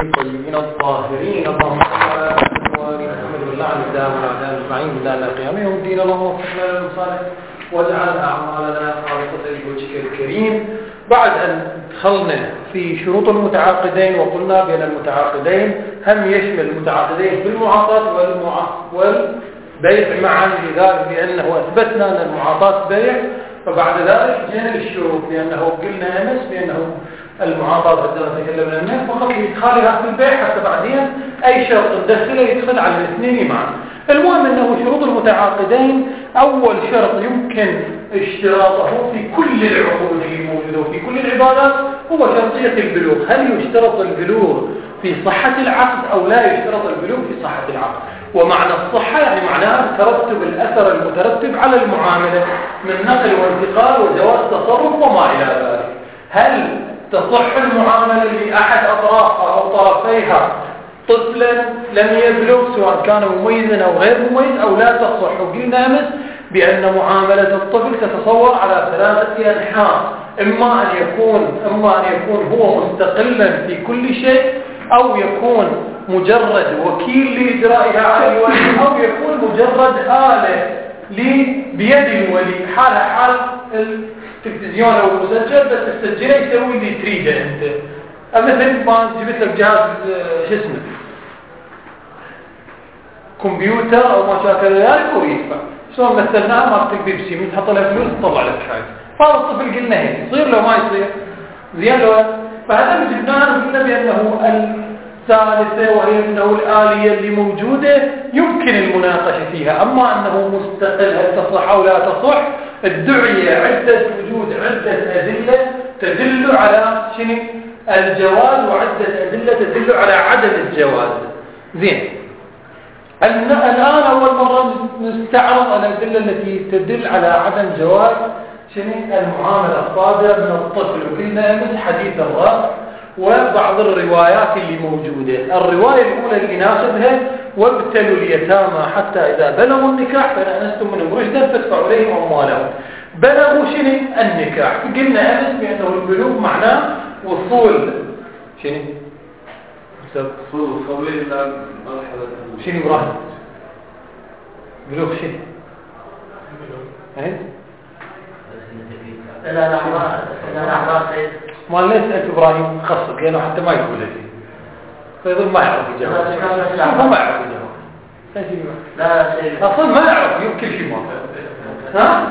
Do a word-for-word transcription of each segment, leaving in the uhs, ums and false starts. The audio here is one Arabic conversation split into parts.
الطيبين الطاهرين اللهم صل على محمد والله عن الدام والعدام اجمعين بالله الى قيام يوم الدين. اللهم وفقنا للصالح واجعل اعمالنا خالصة لوجهك الكريم. بعد ان دخلنا في شروط المتعاقدين وقلنا بين المتعاقدين هم يشمل المتعاقدين بالمعاطاة والمع... والبيع معا، لذلك بانه اثبتنا ان المعاطاة بيع. فبعد ذلك جينا للشروط لانه قلنا امس بانه المعاطاة عندما تكلمنا عنها فقط لإدخالها في البيع حتى بعدين أي شرط ندخله يدخل على الاثنين معا. المهم أنه شروط المتعاقدين أول شرط يمكن اشتراطه في كل العقود الموجودة وفي كل العبادات هو شرطية البلوغ. هل يشترط البلوغ في صحة العقد أو لا يشترط البلوغ في صحة العقد؟ ومعنى الصحة يعني معناه ترتب الأثر المترتب على المعاملة من نقل وانتقال وجواز تصرف وما إلى ذلك. هل تصح المعاملة لأحد أطرافها أو طرفيها طفلا لم يبلغ سواء كان مميزا أو غير مميز أو لا تصح؟ وقلنا أمس بأن معاملة الطفل تتصور على ثلاثة أنحاء، إما أن يكون إما أن يكون هو مستقلا في كل شيء، أو يكون مجرد وكيل لإجرائها على الولي، أو يكون مجرد آلة بيد الولي حال حال التلفزيون أو مسجل بس السجله يسوي اللي تريده أنت. مثل ما جبت لك جهاز شو اسمه كمبيوتر أو ما شاكل ذلك ويدفع شلون مثلناها ما تكبيبسي من تحط لها فلوس تطلع لك حاجة. فهذا الطفل قلنا هيك يصير لو ما يصير زين لو فهذا اللي جبناه قلنا بأنه الثالثة وهي أنه الآلية اللي موجودة يمكن المناقشة فيها. أما أنه مستقل هل تصح أو لا تصح الدعية عدة وجود عدة أدلة تدل على شنو الجواز وعدة أدلة تدل على عدم الجواز. زين الآن أول مرة نستعرض الأدلة التي تدل على عدم جواز شنو المعاملة الصادرة من الطفل. وقلنا أمس حديث الرأس وبعض الروايات اللي موجودة. الرواية الأولى اللي ناخذها وابتلوا اليتامى حتى إذا بلغوا النكاح فإن أنستم منهم رشدا فادفعوا إليهم أموالهم. بلغوا شنو النكاح. قلنا أمس بأنه البلوغ معناه وصول شنو وصول صغير إلى مرحلة شنو إبراهيم بلوغ شنو هاي لا لا لا لا ما ليش أنت إبراهيم خصك لأنه حتى ما يقول لك فيظل ما يعرف يجاوب. هو ما يعرف يجاوب. لا شيء أصلا ما يعرف يوم كل شيء ما ها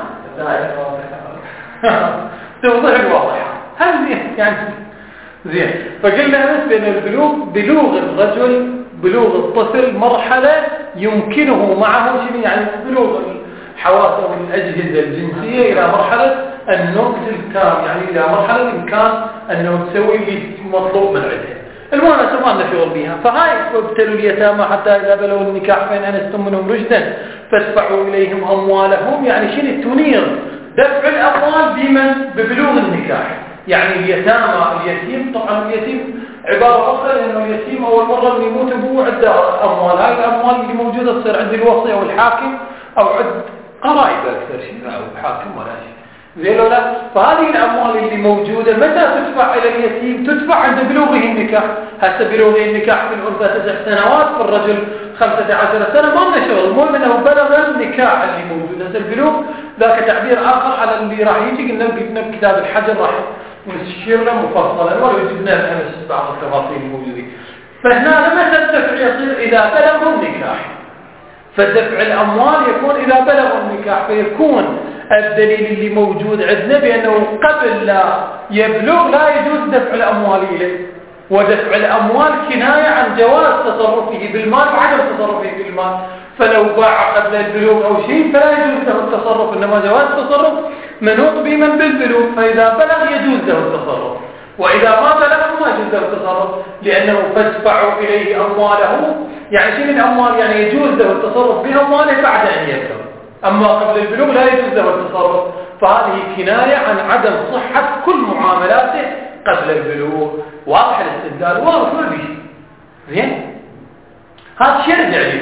توضح الواضح هل يعني زين. فقلنا أمس بأن البلوغ بلوغ الرجل بلوغ الطفل مرحلة يمكنه معه شنو يعني بلوغ الحواس أو الأجهزة الجنسية إلى مرحلة النضج التام، يعني إلى مرحلة الإمكان أنه تسوي اللي مطلوب من عندها. المهم ما لنا شغل بها. فهاي وابتلوا اليتامى حتى إذا بلغوا النكاح فإن أنستم منهم رشدا فادفعوا إليهم أموالهم. يعني شنو تنير دفع الأموال بمن ببلوغ النكاح. يعني اليتامى اليتيم طبعا اليتيم عبارة أخرى لأنه اليتيم أول مرة اللي يموت أبوه عنده أموال. هاي الأموال اللي موجودة تصير عند الوصي أو الحاكم أو عند قرائب أكثر شيء أو حاكم ولا شيء زين ولا لا. فهذه الأموال اللي موجودة متى تدفع إلى اليتيم؟ تدفع عند بلوغه النكاح. هسه بلوغه النكاح في الأنثى تسع سنوات في الرجل خمسة عشر سنة ما لنا شغل. المهم أنه بلغ النكاح اللي موجود. هسه البلوغ ذاك تعبير آخر على اللي راح يجي قلنا قلنا بكتاب الحجر راح نشير له مفصلا ولا جبنا الأمس بعض التفاصيل الموجودة. فهنا متى الدفع يصير؟ إذا بلغوا النكاح. فدفع الأموال يكون إذا بلغوا النكاح. فيكون الدليل اللي موجود عندنا بأنه قبل لا يبلغ لا يجوز دفع الأموال إليه. ودفع الأموال كناية عن جواز تصرفه بالمال وعدم تصرفه بالمال. فلو باع قبل البلوغ أو شيء فلا يجوز له التصرف، إنما جواز التصرف منوط بمن بالبلوغ. فإذا بلغ يجوز له التصرف، وإذا ما بلغ ما يجوز له التصرف لأنه فادفعوا إليه أمواله. يعني شنو الأموال؟ يعني يجوز له التصرف بأمواله بعد أن يبلغ، أما قبل البلوغ لا يجوز له التصرف. فهذه كناية عن عدم صحة كل معاملاته قبل البلوغ. واضح الاستدلال واضح ما بيش زين. هذا شيء يرجع لي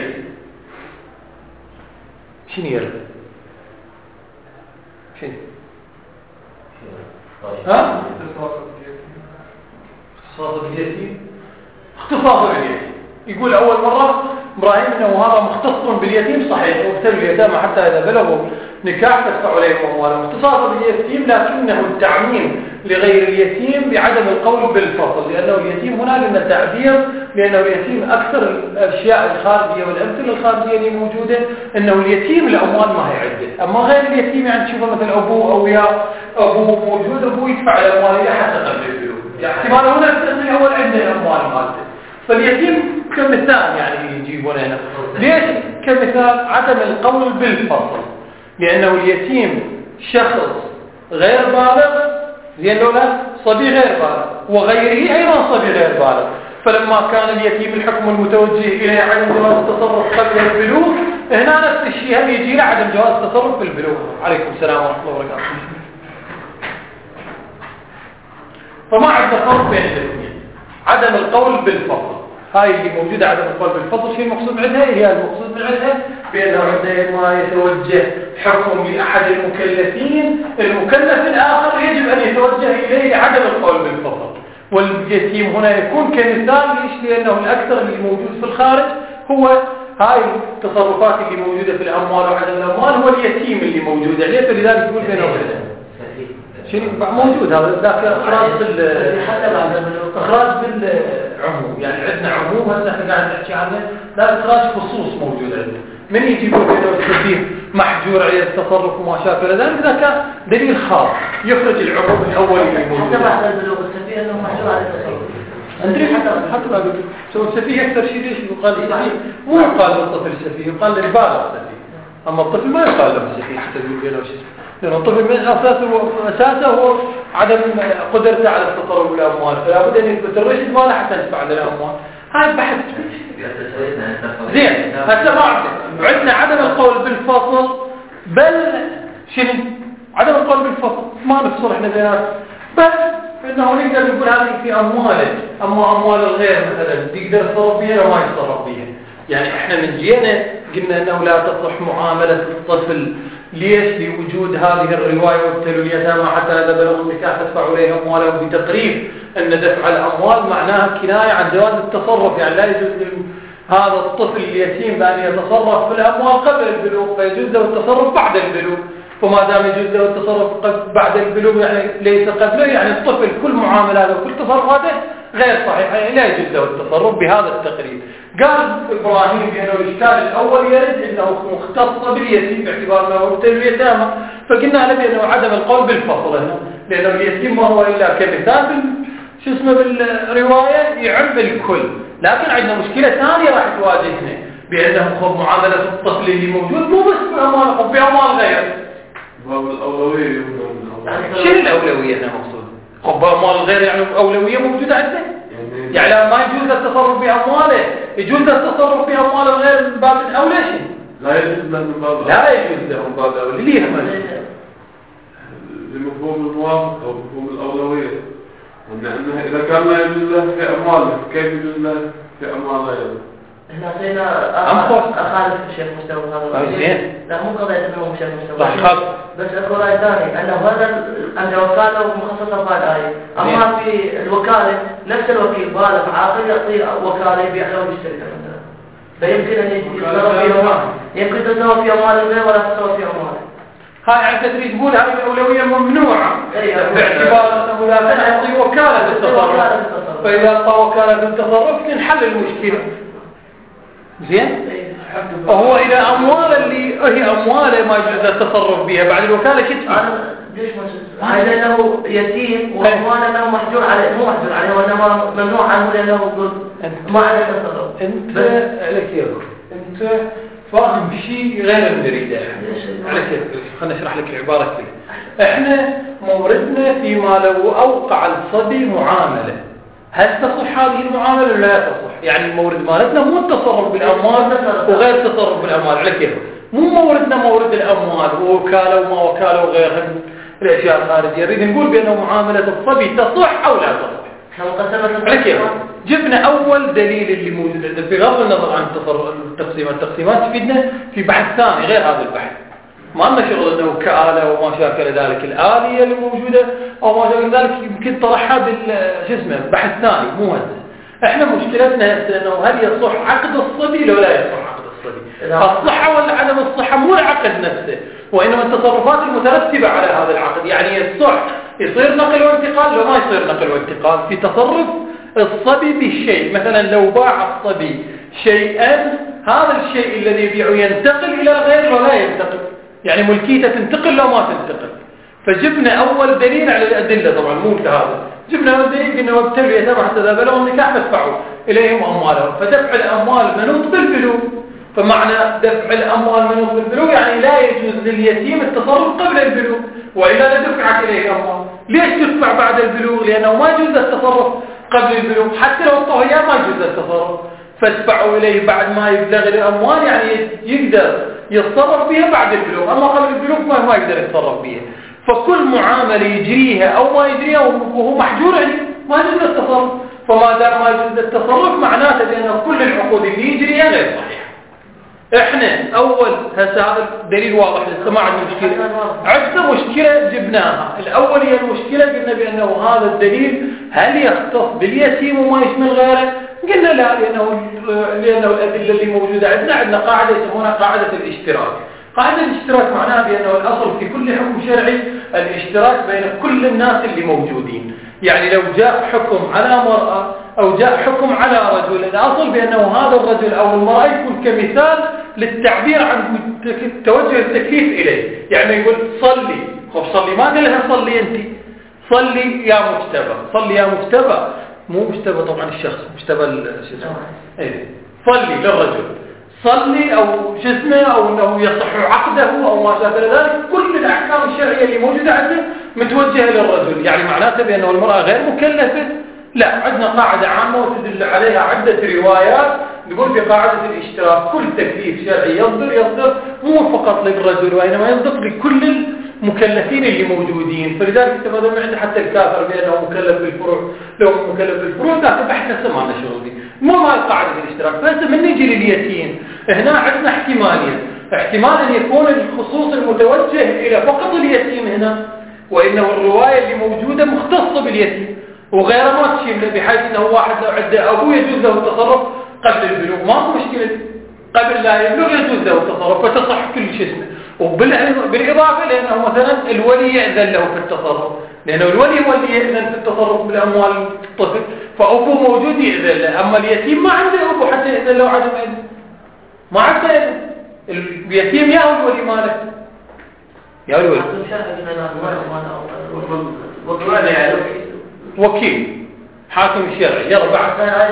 شنو يرجع شنو ها اختصاص اليتيم اختصاص باليتيم. يقول أول مرة إبراهيم أنه هذا مختص باليتيم صحيح، وابتلوا اليتامى حتى إذا بلغوا نكاح تدفع عليهم أموالهم، اختصاص باليتيم، لكنه التعميم لغير اليتيم بعدم القول بالفصل، لأنه اليتيم هنا لنا تعبير، لأنه اليتيم أكثر الأشياء الخارجية والأمثلة الخارجية اللي موجودة أنه اليتيم الأموال ما هي عدة، أما غير اليتيم يعني تشوفه مثل أبوه أو يا أبوه موجود، أبوه يدفع الأموال إلى حسب الفلوس، يعني احتمال هنا التسمية أول عندنا الأموال مالته. فاليتيم كمثال يعني يجيبون هنا، ليش كمثال عدم القول بالفصل؟ لأنه اليتيم شخص غير بالغ، لأنه لا صبي غير بالغ، وغيره أيضا صبي غير بالغ، فلما كان اليتيم الحكم المتوجه إليه عدم جواز التصرف قبل البلوغ، هنا نفس الشيء هم يجي له عدم جواز التصرف في البلوغ. عليكم السلام ورحمة الله وبركاته. فما عندنا فرق بين الاثنين، عدم القول بالفصل، هاي اللي موجودة عدم القول بالفصل. شيء المقصود عندها هي المقصود من عندها بأنه عندما يتوجه حكم لأحد المكلفين، المكلف الآخر يجب أن يتوجه إليه عدم القول بالفصل. واليتيم هنا يكون كمثال، ليش؟ لأنه الأكثر اللي موجود في الخارج هو هاي التصرفات اللي موجودة في الأموال وعدم الأموال، هو اليتيم اللي موجود عليه، فلذلك يقول بينه وبينه شيء موجود. هذا ذاك إخراج بال إخراج بالعموم، يعني عندنا عموم هذا احنا قاعد نحكي عنه، لا إخراج خصوص موجود عندنا. من يجيبون بينه السفيه محجور عليه التصرف وما شابه ذلك، ذاك دليل خاص يخرج العموم الأول اللي موجود. حتى بعد البلوغ السفيه انه محجور عليه التصرف. أدري حتى حتى بعد سو السفيه أكثر شيء ليش يقال السفيه؟ مو يقال للطفل السفيه، يقال للبالغ السفيه. أما الطفل ما يقال له السفيه، تقول بينه وش لأن الطفل من أساسه أساسه هو عدم قدرته على التصرف بالأموال، فلا بد أن يثبت الرشد ماله حتى يدفع للأموال. هاي بحث زين. هسه ما عندنا عندنا عدم القول بالفصل، بل شنو عدم القول بالفصل؟ ما نفصل احنا بينات، بس انه نقدر نقول هذه في امواله، اما اموال الغير مثلا يقدر يتصرف بها وما يتصرف بها. يعني احنا من جينا قلنا انه لا تصح معامله الطفل، ليش؟ لوجود هذه الروايه وابتلوا اليتامى حتى اذا بلغوا النكاح تدفع عليهم اموالهم، بتقرير ان دفع الاموال معناها كنايه عن جواز التصرف، يعني لا يجوز هذا الطفل اليتيم بان يتصرف في الاموال قبل البلوغ، فيجوز له التصرف بعد البلوغ. فما دام يجوز له التصرف بعد البلوغ يعني ليس قبله، يعني الطفل كل معاملاته وكل تصرفاته غير صحيحه، يعني لا يجوز له التصرف بهذا التقرير. قال إبراهيم بأنه الإشكال الأول يرد أنه مختص باليتيم باعتبار أنه ابتلوا اليتامى، فقلنا نبي أنه عدم القول بالفصل هنا، لأنه اليتيم ما هو إلا كمثال شو اسمه بالرواية يعم الكل. لكن عندنا مشكلة ثانية راح تواجهنا، بأنه خذ معاملة الطفل اللي موجود مو بس بأموال، خذ بأموال غيره. باب الأولوية. شنو الأولوية هنا مقصود؟ خذ بأموال غير يعني أولوية موجودة عندنا؟ يعني ما يجوز التصرف بأمواله، يجوز التصرف بأموال الغير من باب الأولى شيء؟ لا يجوز له من باب لا يجوز له من باب الأولى. ليه ما لمفهوم الموافقة ومفهوم الأولوية، أنه إذا كان لا يجوز له في أمواله كيف يجوز له في أموال غيره؟ احنا عطينا اخالف الشيخ مستوى هذا. زين. لا مو قضية انه الشيخ مستوى. صح. بس اكو راي ثاني انه هذا عند وكاله مخصصه في الآية، اما في الوكالة نفس الوكيل بالغ عاقل يعطي وكالة يبيع له ويشتري مثلا. فيمكن ان يتصرف في اموال، يمكن يتصرف في اموال الغير ولا يتصرف في امواله. هاي عن تدريج تقول هذه الأولوية ممنوعة باعتبار أنه لا تعطي وكالة بالتصرف، فإذا أعطى وكالة بالتصرف تنحل المشكلة. زين؟ وهو إلى أموال اللي هي أمواله ما يجوز التصرف بها بعد الوكالة شو تفيد؟ هذا له يتيم وأمواله له محجور عليه، مو محجور عليه وإنما ممنوع عنه لأنه ما عليه التصرف. أنت على كيف؟ أنت فاهم شيء غير المريد على كيف؟ خلنا نشرح لك العبارة كده. إحنا موردنا فيما لو أوقع الصبي معاملة، هل تصح هذه المعاملة ولا لا تصح؟ يعني المورد مالتنا مو التصرف بالأموال وغير التصرف بالأموال، على كيف؟ مو موردنا مورد الأموال ووكالة وما وكالة وغيرها الأشياء الخارجية، نريد نقول بأنه معاملة الصبي تصح أو لا تصح. على كيف؟ جبنا أول دليل اللي موجود بغض النظر عن التقسيمات، التقسيمات تفيدنا في بحث ثاني غير هذا البحث. ما لنا شغل انه كآلة وما شاكل ذلك، الآلية اللي موجودة او ما شاكل ذلك يمكن طرحها بال شو اسمه بحث ثاني مو هذا. احنا مشكلتنا انه هل يصح عقد الصبي لو لا يصح عقد الصبي؟ الصحة ولا عدم الصحة مو العقد نفسه، وإنما التصرفات المترتبة على هذا العقد. يعني يصح يصير نقل وانتقال لو ما يصير نقل وانتقال في تصرف الصبي بالشيء. مثلا لو باع الصبي شيئا، هذا الشيء الذي يبيعه ينتقل إلى الغير ولا ينتقل، يعني ملكيته تنتقل لو ما تنتقل. فجبنا أول دليل على الأدلة، طبعا مو هذا، جبنا أول دليل قلنا وابتلوا اليتامى حتى إذا بلغوا النكاح فادفعوا إليهم أموالهم. فدفع الأموال منوط بالبلوغ، فمعنى دفع الأموال منوط بالبلوغ يعني لا يجوز لليتيم التصرف قبل البلوغ، وإلا لدفعت إليه أموال. ليش تدفع بعد البلوغ؟ لأنه ما يجوز التصرف قبل البلوغ، حتى لو الطهيان ما يجوز التصرف، فادفعوا إليه بعد ما يبلغ الأموال، يعني يقدر يتصرف بها بعد البلوغ، أما قبل البلوغ ما يقدر يتصرف بها. فكل معاملة يجريها أو ما يجريها وهو محجور عليه ما يجوز التصرف. فما دام ما يجوز التصرف معناته بأن كل العقود اللي يجريها غير صحيحة. احنا أول هسه هذا دليل واضح لسه ما عندنا مشكلة، عندنا مشكلة جبناها. الأول هي المشكلة قلنا بأنه هذا الدليل هل يختص باليتيم وما يشمل غيره؟ قلنا لا، لأنه لأنه الأدلة اللي موجودة عندنا عندنا قاعدة يسمونها قاعدة الاشتراك. قاعدة الاشتراك معناها بأنه الأصل في كل حكم شرعي الاشتراك بين كل الناس اللي موجودين. يعني لو جاء حكم على مرأة أو جاء حكم على رجل، الأصل بأنه هذا الرجل أو المرأة يكون كمثال للتعبير عن توجه التكليف إليه. يعني يقول صلي، خب صلي ما قال لها صلي أنت، صلي يا مجتبى، صلي يا مجتبى، مو مجتبى طبعا الشخص، مجتبى ايه، صلي للرجل، صلي أو جسمه أو أنه يصح عقده أو ما شابه ذلك. كل الأحكام الشرعية اللي موجودة عندنا متوجهة للرجل، يعني معناته بأنه المرأة غير مكلفة. لا، عندنا قاعدة عامة وتدل عليها عدة روايات نقول في قاعدة الاشتراك كل تكليف شرعي يصدر يصدر مو فقط للرجل وإنما يصدق لكل المكلفين اللي موجودين. فلذلك استفادوا من حتى الكافر بأنه مكلف بالفروع، لو مكلف بالفروع ذاك بحث ما لنا شغل به، مو ما قاعدة الاشتراك. فهسه من نجي لليتيم هنا عندنا احتمالين، احتمال أن يكون الخصوص المتوجه إلى فقط اليتيم هنا، وإنه الرواية اللي موجودة مختصة باليتيم وغيره ما تشمله، بحيث أنه واحد لو عنده أبوه يجوز له التصرف قبل البلوغ ما هو مشكلة، قبل لا يبلغ يجوز له التصرف فتصح كل شيء اسمه. وبالإضافة لأنه مثلا الولي يأذن له في التصرف، لأنه الولي هو اللي يأذن في التصرف بالأموال الطفل، فأبوه موجود يأذن له. أما اليتيم ما عنده أبوه حتى يأذن له عدم إذن، ما عنده إذن. اليتيم يا الولي ماله يا الولي وكيل حاكم شرعي يربع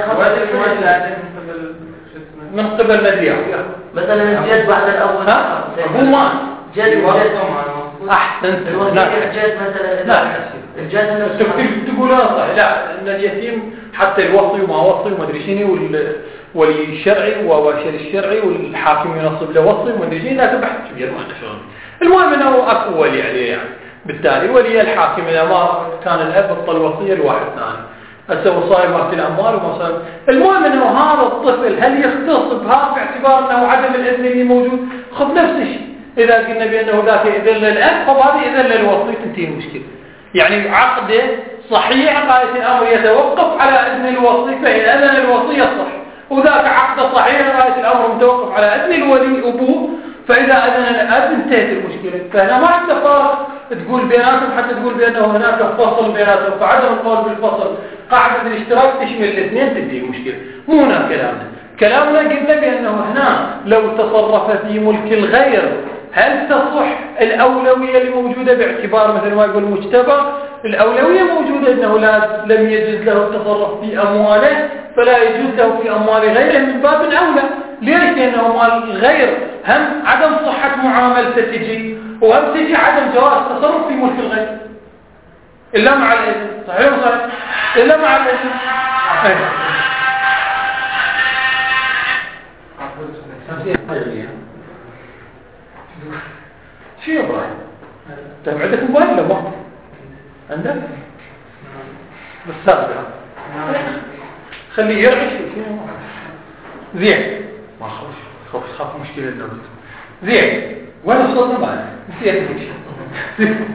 من قبل مديع. مثلا الجد بعد الأول أبوه مات جد وجد أحسنت. الجد مثلا لا الجد تقول لا صح، لا ان اليتيم حتى الوصي وما وصي وما ادري شنو والولي الشرعي وواشر الشرعي والحاكم ينصب له وصي وما ادري شنو، لا تبحث كبير ما شغل. المهم انه اكو ولي عليه، يعني بالتالي ولي الحاكم اذا ما كان الاب بطل وصيه لواحد ثاني، هسه وصاية مالت الاموال ومصايب. المهم انه هذا الطفل هل يختص بها باعتبار انه عدم الاذن اللي موجود؟ خذ نفس الشيء، اذا قلنا بانه ذاك اذن للاب فهذا اذن للوصي تنتهي المشكله. يعني عقده صحيح غاية الامر يتوقف على اذن الوصي، فان اذن الوصي يصح، وذاك عقده صحيح غاية الامر متوقف على اذن الولي ابوه، فاذا اذن الاب انتهت المشكله. فهنا ما عندنا فارق تقول بيناتهم حتى تقول بانه هناك فصل بيناتهم، فعدم القول بالفصل قاعدة الاشتراك تشمل الاثنين تنتهي المشكله. مو هنا كلامنا، كلامنا قلنا بانه هنا لو تصرف في ملك الغير هل تصح الأولوية اللي موجودة باعتبار مثل ما يقول مجتبى الأولوية موجودة أنه لا لم يجوز له التصرف في أمواله فلا يجوز له في أموال غيره من باب أولى. ليش؟ لأنه أموال الغير هم عدم صحة معاملته تجي، وهم تجي عدم جواز التصرف في ملك الغير إلا مع الإذن. صحيح وصحيح إلا مع الإذن. شو يا ابراهيم؟ طيب عندك موبايل ولا ما؟ عندك؟ بالسابق خليه يرعش زين ما خافش خوف خاف مشكلة النوم. زين وين وصلنا معنا؟ نسيت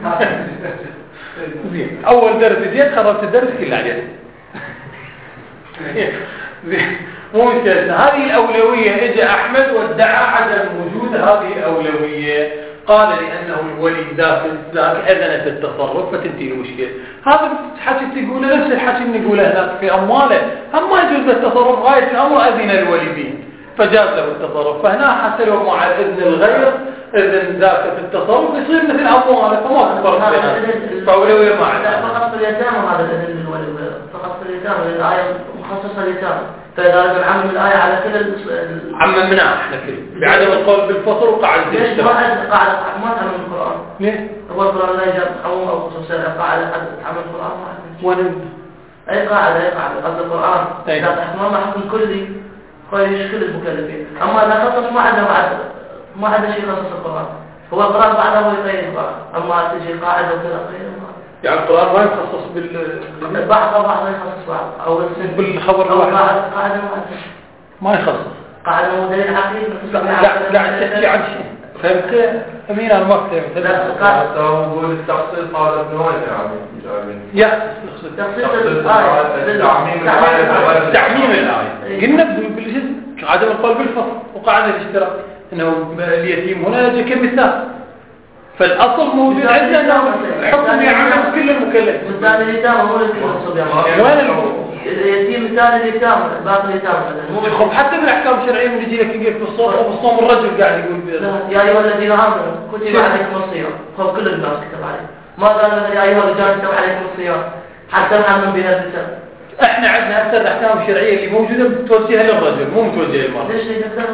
زين أول درس زين خربت الدرس كله عليه. مو مشكلة. هذه الأولوية اجى أحمد وادعى عدم وجود هذه الأولوية، قال لأنه الولي ذاك ذاك أذن في التصرف فتنتهي المشكلة. هذا حكي تقوله نفس الحكي اللي نقوله هناك في أمواله، هم ما يجوز التصرف غاية الأمر أذن الولي به فجاز له التصرف. فهنا حتى لو مع إذن الغير إذن ذاك في التصرف يصير مثل أمواله فما تفرق بينها، فأولوية ما عندها. فقط في اليتامى هذا الإذن للولي، فقط في اليتامى الآية مخصصة لليتامى، فإذا لازم نعمم الآية على كل ال عممناها احنا كله بعدم القول بالفصل وقاعدة ليش ما قاعدة ما تعمل القرآن؟ ليه؟ هو القرآن لا يجب عموم أو خصوصية، قاعدة تعمل القرآن ما وين؟ أي قاعدة أي قاعدة قصد القرآن أي. إذا تحكمنا حكم كلي خير يشكل المكلفين، أما إذا خصص ما عنده بعد ما عنده شيء خصص القرآن، هو القرآن بعده هو يقيد القرآن، أما تجي قاعدة وكذا قيد يعني القرآن ما يخصص بال بعض بعض يخصص بعض أو السن بالخبر أو الواحد قاعدة قاعدة واحدة ما يخصص. قاعدة مو دليل عقلي لا لا لا تحكي عن شيء فهمت؟ أمين أنا ما فهمت. لا قاعدة نقول التخصيص هذا بنوع يعني يخصص تخصيص الآية تعميم الآية. قلنا بالجزء عدم القول بالفصل وقاعدة الاشتراك إنه اليتيم هنا يجي كمثال، فالأصل موجود عندنا حكم يعمل كل المكلف. مثال اليتامى مو اليتيم يعني وين اليتيم مثال اليتامى باقي اليتامى خب حتى بالأحكام الشرعية من يجي لك يقول في الصوم أو بالصوم الرجل قاعد يقول يا أيها الذين آمنوا كتب عليكم الصيام، خب كل الناس كتب عليه، ما قال يا أيها الرجال كتب عليكم الصيام حتى نعمل بها النساء. احنا عندنا اكثر الاحكام الشرعيه اللي موجوده متوجهه للرجل مو متوجهه للمراه. ليش يقدر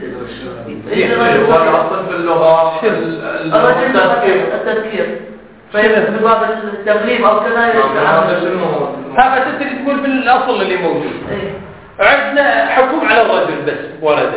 اصلا في اللغه الرجل التذكير فيبقى باب التغليب او كذا هذا تقدر تقول بالاصل اللي موجود. عندنا حكم على الرجل بس ورد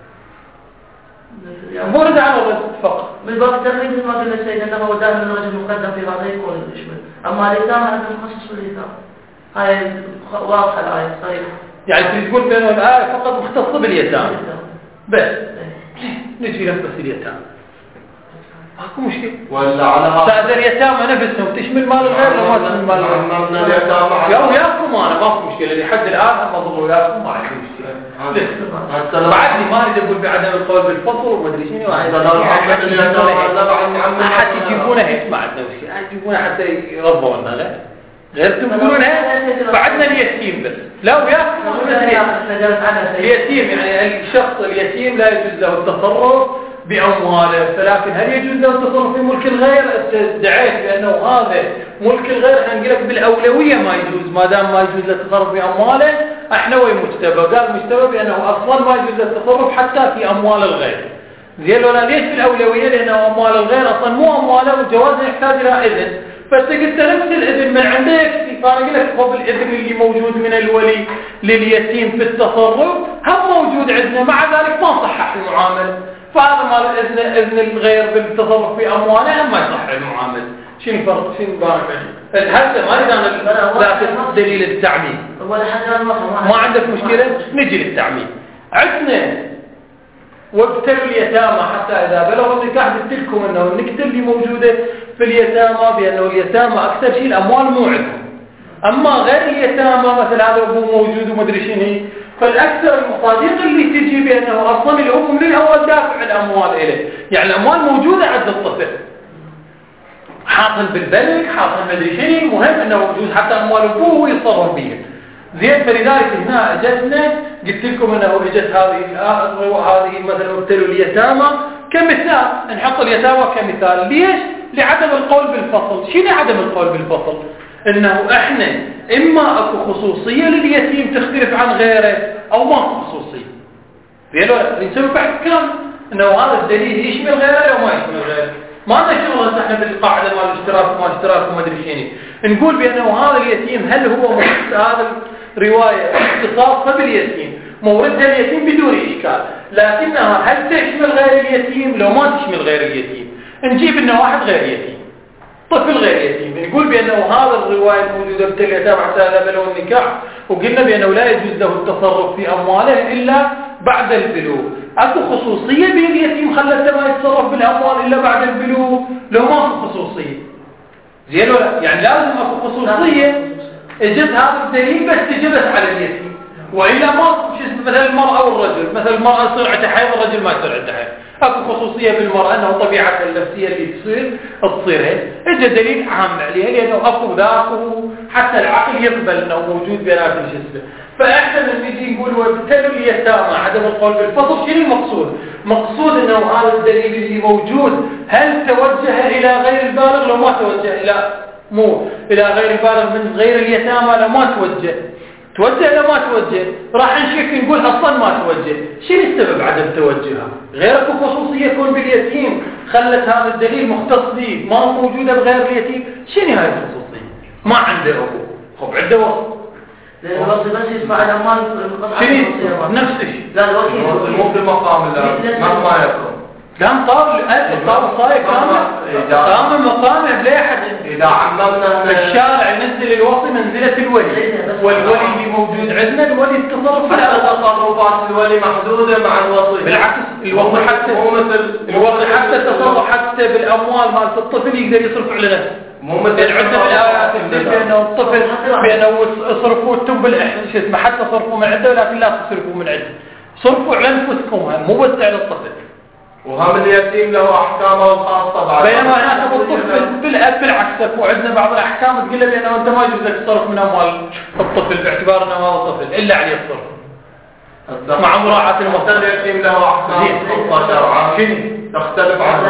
ورد على الرجل فقط. من باب التغليب مثل ما قلنا السيد انه هو دائما الرجل مقدم في هذا يكون يشمل، اما اليتامى هذا مخصص باليتامى. هاي واضحة الآية صحيح. يعني تقول بأنه الآية فقط مختصة باليتامى بس نجي لك بس اليتامى ماكو مشكلة. ولا على هذا اليتامى نفسهم تشمل مال الغير ولا ما تشمل مال الغير؟ يا وياكم أنا ماكو مشكلة لحد الآن ما ضلوا وياكم ما عندي مشكلة. بعدني ما أريد أقول بعدم القول بالفصل وما أدري شنو. أحد يجيبونه هيك ما عندنا مشكلة، يجيبونه حتى يرضون لا غير تقولونها بعدنا اليتيم بس لا وياكم اليتيم يعني الشخص اليتيم لا يجوز له التصرف بأمواله، فلكن هل يجوز له التصرف في ملك الغير؟ ادعيت بأنه هذا ملك الغير احنا نقول لك بالأولوية ما يجوز، ما دام ما يجوز له التصرف بأمواله احنا وين مجتبى؟ قال مجتبى بأنه أصلا ما يجوز له التصرف حتى في أموال الغير. زين ولا ليش بالأولوية؟ لأنه أموال الغير أصلا مو أمواله وجوازها يحتاج إلى إذن، فانت نفس الإذن من عندك. فأنا أقول لك هو الإذن اللي موجود من الولي لليتيم في التصرف هم موجود عندنا، مع ذلك ما صحح المعامل. فهذا ما الإذن إذن الغير بالتصرف في أمواله ما يصح المعامل. شنو الفرق؟ شنو بارك عليه؟ هذا ما أريد أنا ذاك دليل التعميم. ما عندك مشكلة؟ نجي للتعميم. عندنا وابتلوا اليتامى حتى إذا بلغوا النكاح. قلت لكم أنه النكتة اللي موجودة في اليتامى بأنه اليتامى أكثر شيء الأموال مو عندهم، أما غير اليتامى مثل هذا أبوه موجود وما أدري شنو، فالأكثر المصادق اللي تجي بأنه أصلا الأم من الأول دافع الأموال إليه، يعني الأموال موجودة عند الطفل حاطن بالبنك حاطن ما أدري شنو، مهم أنه موجود حتى أموال أبوه يتصرف بها. زين فلذلك هنا اجتنا قلت لكم انه اجت هذه الاخر وهذه مثلا ابتلوا اليتامى كمثال، نحط اليتامى كمثال. ليش؟ لعدم القول بالفصل. شنو عدم القول بالفصل؟ انه احنا اما اكو خصوصيه لليتيم تختلف عن غيره او ما اكو خصوصيه. زين ولا نسوي بحث كامل انه هذا الدليل يشمل غيره او ما يشمل غيره. ما لنا شغل احنا بالقاعده مال الاشتراك وما اشتراك وما ادري شنو، نقول بانه هذا اليتيم هل هو هذا رواية اختصاص باليتيم موردها اليتيم بدون إشكال، لكنها هل تشمل غير اليتيم؟ لو ما تشمل غير اليتيم نجيب انه واحد غير يتيم طفل غير يتيم، نقول بأنه هذا الرواية الموجودة باليتامى حتى إذا بلغوا النكاح، وقلنا بأنه لا يجوز له التصرف في أمواله إلا بعد البلوغ. أكو خصوصية بين اليتيم خلته ما يتصرف بالأموال إلا بعد البلوغ؟ لو ما أكو خصوصية زين ولا يعني لازم أكو خصوصية. اجت هذا الدليل بس تجبت على اليتيم، وإلا ما شو اسمه مثل المرأة والرجل، مثل المرأة يصير عندها حيض والرجل ما يصير عنده حيض. اكو خصوصية بالمرأة انه طبيعتها النفسية اللي تصير تصير هي. اجى دليل عام عليها لانه اكو ذاك حتى العقل يقبل انه موجود بينات الجسم. فاحنا من نجي نقول وابتلوا اليتامى عدم القول بالفصل، شنو المقصود؟ مقصود انه هذا الدليل اللي موجود هل توجه الى غير البالغ لو ما توجه الى مو الى غير البالغ من غير اليتامى لو ما توجه توجه لو ما توجه راح نشك نقول اصلا ما توجه. شنو السبب عدم توجهها؟ غير اكو خصوصيه يكون باليتيم خلت هذا الدليل مختص به ما موجوده بغير اليتيم. شنو هاي الخصوصيه؟ ما عنده ابو خب عنده وصف لأن الوصي بس يسمع الأمان شنو نفس الشيء. لا الوكيل مو بمقام مهما يكون كان طار طار صاير كامل قام مقامه بلا حد. إذا عممنا الشارع ينزل الوصي منزلة الولي، والولي اللي موجود عندنا الولي التصرف حتى تصرفات الولي محدودة مع الوصي. بالعكس الوصي حتى مو مثل الوصي حتى تصرف حتى بالأموال مال الطفل يقدر يصرف على نفسه. مو مثل العدة بالآيات تدل بأنه الطفل بأنه يصرفوا التوب بالإحساس اسمه حتى صرفوا من عنده ولكن لا تصرفوا من عنده، صرفوا على أنفسكم مو بس على الطفل. وهم اليتيم له أحكامه الخاصة بعد. بينما هناك الطفل بالأب بالعكس وعندنا بعض الأحكام تقول له بأنه أنت ما يجوز لك تصرف من أموال الطفل باعتبار أنه هذا طفل إلا عليه الصرف مع مراعاة المصدر. اليتيم له أحكام خاصة شرعا تختلف عن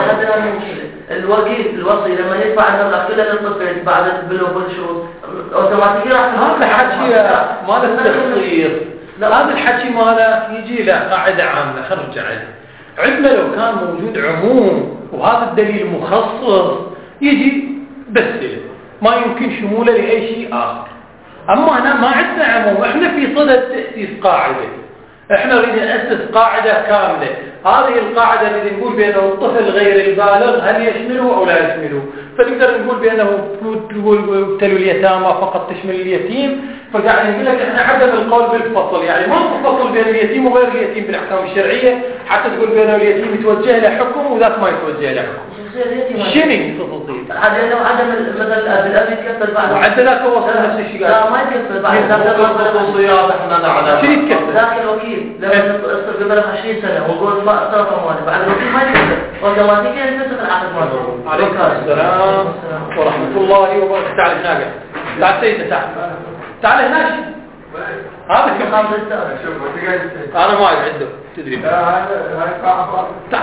الوكيل الوصي لما يدفع المبلغ كله للطفل بعد البلوغ والشروط اوتوماتيكيا راح هذا الحكي ما له تخصيص. هذا الحكي ما له يجي له قاعدة عامة. خلينا نرجع عليه. عندنا لو كان موجود عموم وهذا الدليل مخصص يجي بس ما يمكن شموله لأي شيء آخر. أما هنا ما عندنا عموم، احنا في صدد تأسيس قاعدة، احنا نريد نأسس قاعدة كاملة. هذه القاعدة اللي نقول بأنه الطفل غير البالغ هل يشمله أو لا يشمله. فنقدر نقول بأنه ابتلوا اليتامى فقط تشمل اليتيم. فقاعد نقول لك احنا عدم القول بالفصل، يعني ما نفصل بين اليتيم وغير اليتيم بالأحكام الشرعية حتى تقول بأنه اليتيم يتوجه له حكم وذاك ما يتوجه له حكم. شنو خصوصية؟ عدم عدم مثلا الأب يتكفل بعد. وعندنا كوصل نفس الشيء. لا ما يتكفل بعد. الخصوصيات احنا نعلم. شنو يتكفل؟ ذاك الوكيل لما يصير قبل عشرين سنة ونقول ما صرف أمواله بعد الوكيل ما يتكفل أوتوماتيكيا ينفسخ العقد ماله. عليكم السلام ورحمة الله وبركاته. تعال هنا تعال سيدنا تعال تعال هنا. هذا كم خمسة أنا ما أعده تدري. تعال تعال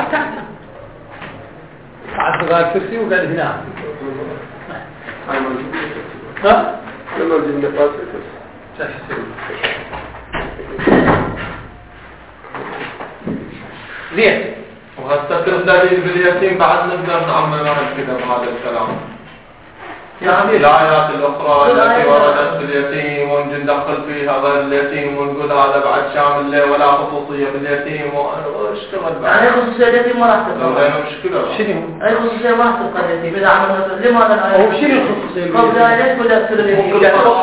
تعال تغير كرسي وقاعد هنا. ها؟ لما جبنا قاسي زين. وهستقر دليل باليتيم بعد نقدر نعمل كذا بهذا الكلام. يعني الآيات الأخرى التي وردت باليتيم ونجي ندخل فيها غير اليتيم ونقول هذا بعد شامل له ولا خصوصية باليتيم واشتغل بعد. يعني خصوصية اليتيم ما راح تبقى. لا مشكلة. شنو؟ أي خصوصية ما راح تبقى اليتيم إذا عملنا لماذا الآية؟ هو شنو الخصوصية؟ قبل آيات ولا أكثر اليتيم.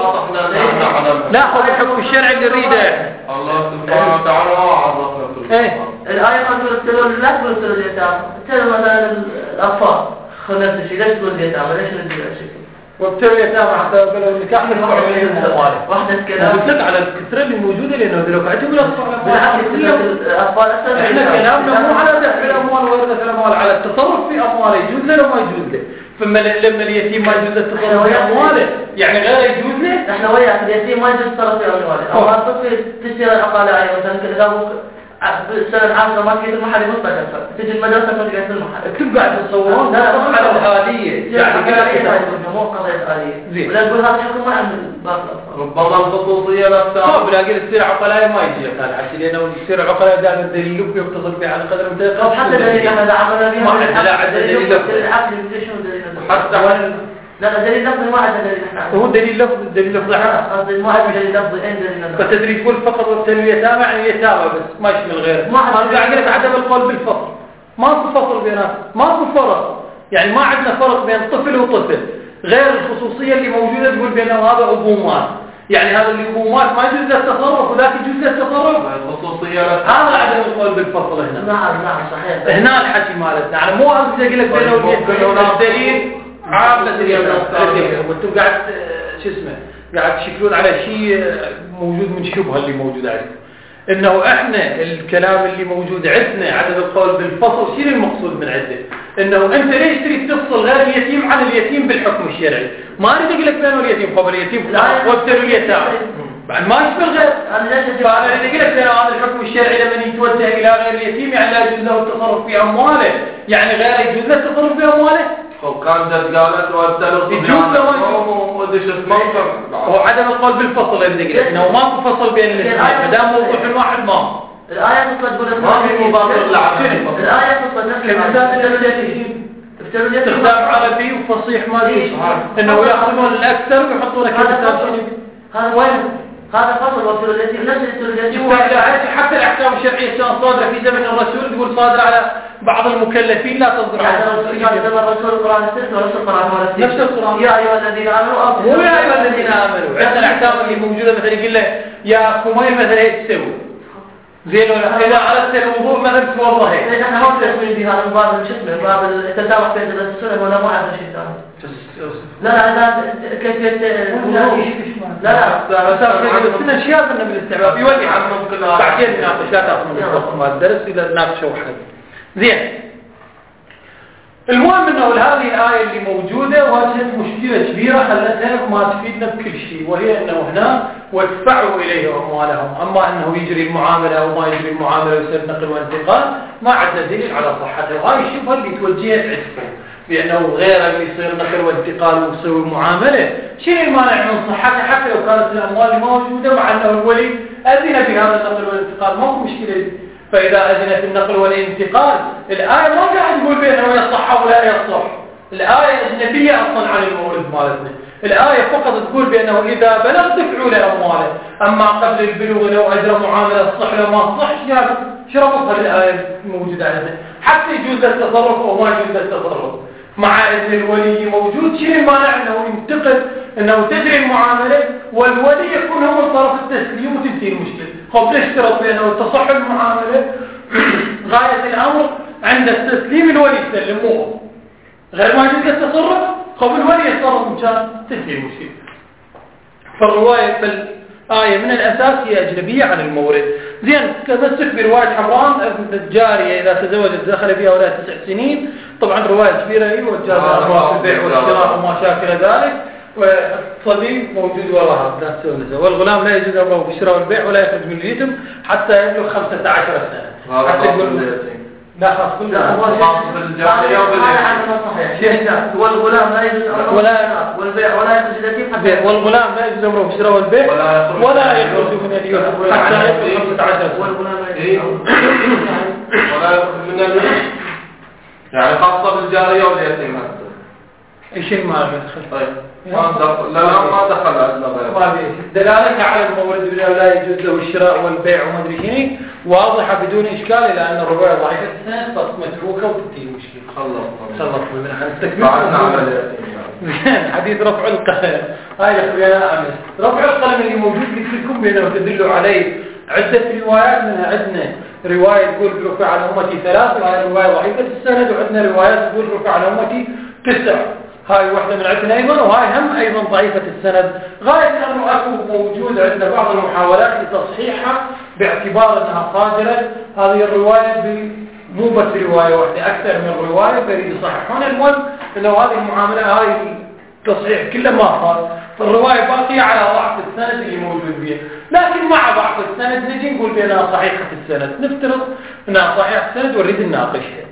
لا خذ الحكم الشرعي اللي نريده. الله سبحانه وتعالى عرفنا. إيه. الآية ما تقول ابتلوا لا تقول ابتلوا اليتامى. ابتلوا مثلا الأطفال. خلنا نفس الشيء ليش تقول اليتامى ليش ندير هالشيء؟ وابتلوا اليتامى حتى بلغوا النكاح يرفعوا عليهم أموالهم. واحدة كلام. قلت لك على الكثرة اللي موجودة لأنه لو قاعد يقول أطفال بالعكس الأطفال أكثر. إحنا كلامنا مو على دفع الأموال وورثة الأموال على التصرف في أمواله يجوز له وما يجوز له. فما لما اليتيم ما يجوز التصرف في أمواله يعني غير يجوز له. إحنا وياك اليتيم ما يجوز التصرف في أمواله. أما الطفل تشتري العقالة أي مثلا إذا هو السنة العاشرة ما تجي المحل يموت بعد تجي المدرسة ما تجي المحل. تبقى تصورون لا على الآلية يعني كذا مو قضية آلية. ولا تقول هذا الحكم ما عند باقي الأطفال. ربما الخصوصية نفسها. طب لاقي السير عقلاء ما يجي هذا الحكي لأنه السير عقلاء دائما الدليل لك يتصل به على قدر المتيقظ. حتى دليل هذا عملنا بها. ما عندنا لا عندنا دليل لفظي. حتى وين لا دليل لفظي ما عندنا دليل احنا. هو دليل لفظي دليل لفظي قصدي ما عندنا دليل لفظي أين دليل. فتدري يقول فقط وابتلوا اليتامى يعني اليتامى بس ما يشمل غيره. ما قاعد لك عدم القول بالفصل. ماكو فصل بيناتهم ماكو فرق يعني ما عندنا فرق بين طفل وطفل غير الخصوصية اللي موجودة تقول بأنه هذا أبومات يعني هذا اللي أبومات ما يجوز له التصرف وذاك يجوز له التصرف. الخصوصية هذا عدم القول بالفصل هنا. نعم نعم صحيح. هنا الحكي مالتنا يعني مو أقصد أقول لك بأنه الدليل عامة اليوم وانتم قاعد شو اسمه قاعد تشكلون على شيء موجود من شبهه اللي موجود عندنا، انه احنا الكلام اللي موجود عندنا عدد القول بالفصل شنو المقصود من عده؟ انه انت ليش تريد تفصل غير اليتيم عن اليتيم بالحكم الشرعي؟ ما اريد اقول لك بينه اليتيم قبل اليتيم وابتلوا اليتامى بعد ما يشبه غير. فانا اريد اقول لك بين هذا الحكم الشرعي لما يتوجه الى غير اليتيم يعني لا يجوز له التصرف في امواله، يعني غير يجوز له التصرف في امواله. وكان جد قالت وابتلوا يجوز له ودش اسمه وعدم القول بالفصل اريد اقول لك انه ماكو فصل بين الاثنين ما دام موضوع واحد ما الآية تقول ما في مبادر لعبة. الآية تقول نفس استخدام عربي وفصيح ما فيش انه ياخذون الاكثر ويحطون كتاب شنو هذا وين هذا فصل وابتلوا اليتيم نفس اليتيم حتى الاحكام الشرعيه كانت صادره في زمن الرسول تقول صادره على بعض المكلفين لا تصدر على زمن الرسول القران السنه ونفس القران هو نفس القران يا ايها الذين امنوا مو يا ايها الذين امنوا عندنا الاحكام اللي موجوده مثلا يقول له يا كميل مثلا هيك تسوي زين ولا اذا اردت الوضوء مثلا توضى هيك. ليش احنا ما نسوي بهذا الباب شو اسمه باب التتابع بين السنن ولا ما عندنا شيء ثاني. لا لا لا كيفيه الوضوء لا لا السنن اشياء من بالاستحباب يولي عن بعدين نناقش لا تاخذ من الوقت مال الدرس اذا نناقشه وحده. زين المهم انه هذه الايه اللي موجوده واجهت مشكله كبيره خلتها ما تفيدنا بكل شيء، وهي انه هنا وادفعوا اليه اموالهم، اما انه يجري المعامله او ما يجري المعامله ويصير نقل وانتقال ما عندنا دليل على صحته، وهاي الشبهه اللي توجهت عندكم بانه غير اللي يصير نقل وانتقال ويسوي معامله، شنو المانع من صحته حتى لو كانت الاموال موجوده مع انه الولي اذن بهذا النقل والانتقال ما في مشكله. فإذا أذن في النقل والانتقال الآية ما قاعد تقول بأنه يصح أو لا يصح، الآية أجنبية أصلا عن المورد مالتنا، الآية فقط تقول بأنه إذا بلغ دفعوا له أمواله، أما قبل البلوغ لو أجرى معاملة صح لو ما صح شو ربطها الآية موجودة عندنا؟ حتى يجوز التصرف أو ما يجوز التصرف مع أن الولي موجود، شيء المانع أنه ينتقل أنه تجري المعاملة والولي يكون هو طرف التسليم وتنتهي المشكلة. خب نشترط بأنه تصح المعاملة غاية الأمر عند التسليم الولي يسلم مو غير ما يجوز التصرف، خب الولي يتصرف مشان تنتهي المشكلة. فالرواية في الآية من الأساس هي أجنبية عن المورد. زين كمسك برواية حمران ابن الجارية إذا تزوجت دخل فيها ولا تسع سنين، طبعا رواية كبيرة هي وجاء أبواب البيع والشراء وما شاكل ذلك، والصبي موجود وراها لا تسوي نزوة، والغلام لا يجوز أمره في الشراء والبيع ولا يخرج من اليتم حتى يبلغ خمسة عشر سنة. حتى يقول لا خاص كل خاص بالجارية وباليتيم والغلام لا يجوز ولا والبيع ولا يخرج من اليتيم حتى والغلام لا يجوز أمره في الشراء والبيع ولا يخرج من اليتم حتى يبلغ خمسة عشر سنة. والغلام لا يجوز ولا يخرج من اليتم يعني خاصة بالجارية واليتيم حتى. ايش المعنى يدخل؟ طيب ما دخل لا لا ما دخل أصلا ما في دلالة على المورد بأنه لا يجوز له الشراء والبيع وما أدري شنو واضحة بدون إشكال، إلى أن الرواية ضعيفة السند متروكة وتنتهي المشكلة. خلص خلص من هنستكمل. حديث رفع القلم هاي يا أخويا أمس رفع القلم اللي موجود قلت لكم بأنه تدل عليه عدة روايات، منها عندنا رواية تقول رفع على أمتي ثلاث وهي رواية ضعيفة السند، وعندنا روايات تقول رفع على أمتي تسع، هاي واحدة من عندنا أيضا وهاي هم أيضا ضعيفة السند. غاية أنه أكو موجود عندنا بعض المحاولات لتصحيحها باعتبار أنها صادرة هذه الرواية مو بس رواية واحدة أكثر من رواية فيريد يصححون. المهم أنه هذه المعاملة هاي التصحيح كله ما صار، فالرواية باقية على ضعف السند اللي موجود بها، لكن مع ضعف السند نجي نقول بأنها صحيحة السند، نفترض أنها صحيحة السند ونريد نناقشها.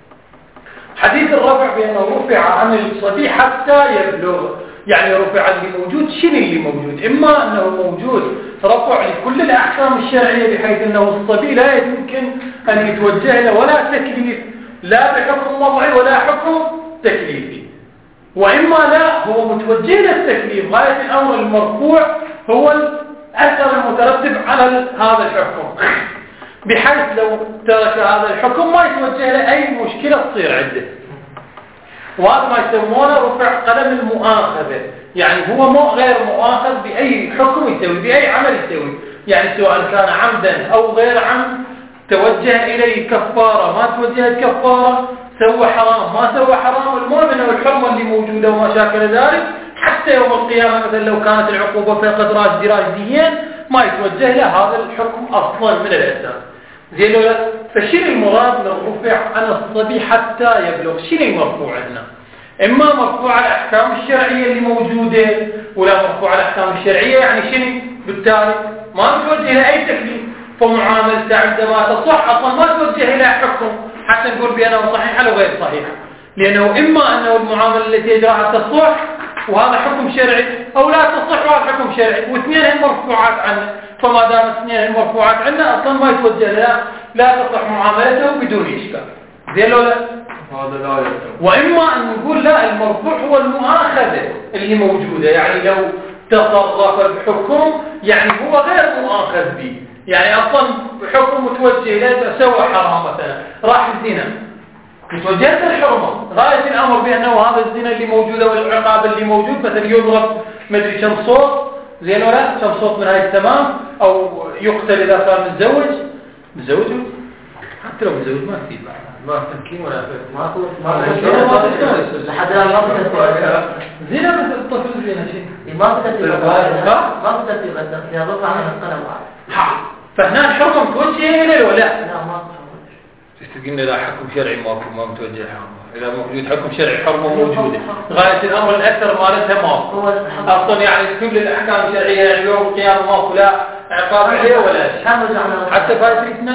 حديث الرفع بأنه رفع عن الصبي حتى يبلغ، يعني رفع اللي موجود شنو اللي موجود؟ إما أنه موجود رفع لكل الأحكام الشرعية بحيث أنه الصبي لا يمكن أن يتوجه له ولا تكليف لا بحكم وضعي ولا حكم تكليفي، وإما لا هو متوجه للتكليف، غاية الأمر المرفوع هو الأثر المترتب على هذا الحكم بحيث لو ترك هذا الحكم ما يتوجه له أي مشكلة تصير عنده، وهذا ما يسمونه رفع قلم المؤاخذة، يعني هو مو غير مؤاخذ بأي حكم يسوي بأي عمل يسوي، يعني سواء كان عمدا أو غير عمد، توجه إليه كفارة ما توجهت كفارة، سوى حرام ما سوى حرام، المهم أنه الحرمة اللي موجودة وما شاكل ذلك حتى يوم القيامة مثلا لو كانت العقوبة في قدراج دراجديين ما يتوجه له هذا الحكم أصلا من الأساس. زين لو لا؟ فشنو المراد من رفع عن الصبي حتى يبلغ؟ شنو المرفوع هنا؟ إما مرفوع الأحكام الشرعية اللي موجودة، ولا مرفوع الأحكام الشرعية يعني شنو؟ بالتالي ما نتوجه إلى أي تكليف، فمعاملته عندما تصح أصلا ما توجه إلى حكم حتى نقول بأنه صحيح أو غير صحيح، لأنه إما أنه المعاملة التي يجراها تصح وهذا حكم شرعي، أو لا تصح وهذا حكم شرعي، واثنين مرفوعات عنه، فما دام اثنين مرفوعات عنه أصلا ما يتوجه لا لا تصح معاملته بدون إشكال. زين لو لا؟ هذا لا يصح. وإما أن نقول لا، المرفوع هو المؤاخذة اللي موجودة، يعني لو تصرف بحكم يعني هو غير مؤاخذ به، يعني أصلا بحكم متوجه إليه سوى حرام مثلا، راح الزنا متوجهة الحرمة، غاية الأمر بأنه هذا الزنا اللي موجود والعقاب اللي موجود مثلا يضرب مدري كم صوت، زين ولا كم صوت من هاي التمام، أو يقتل إذا كان متزوج متزوجه حتى لو متزوج ما تفيد بعد ما تمكين ولا ما ما لحد الآن ما بتتبع زنا مثل الطفل زنا شيء ما بتتبع ما بتتبع يا رفع عن القلم واحد. فهنا الحكم توجه إليه ولا لا؟ لا ما تستقيم إذا حكم شرعي ماكو ما متوجه حرمه، إذا موجود حكم شرعي حرمه موجودة، غاية الأمر الأكثر مالتها ماكو أصلا، يعني كل الأحكام الشرعية يعني يوم القيامة ماكو لا عقاب عليه ولا شيء، حتى فايتنا